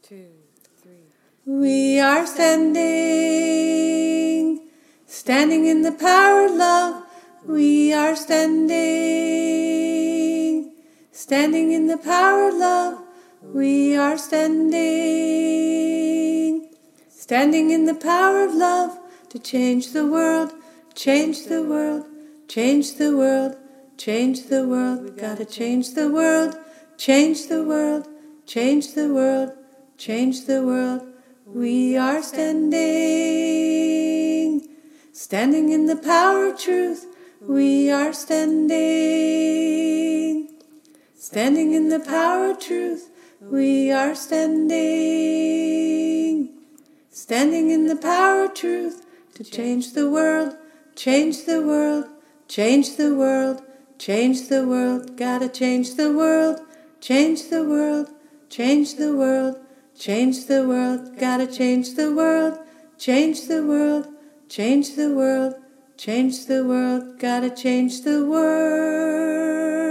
2, 3. We are standing in the power of love. We are standing in the power of love. We are standing in the power of love to change the world, change the world, change the world, change the world. We gotta change the world, change the world, change the world, change the world. We are standing in the power of truth. We are standing in the power of truth. We are standing in the power of truth to change the world, change the world, change the world, change the world. Gotta change the world, change the world, change the world, change the world. Gotta change the world, change the world, change the world, change the world. Gotta change the world.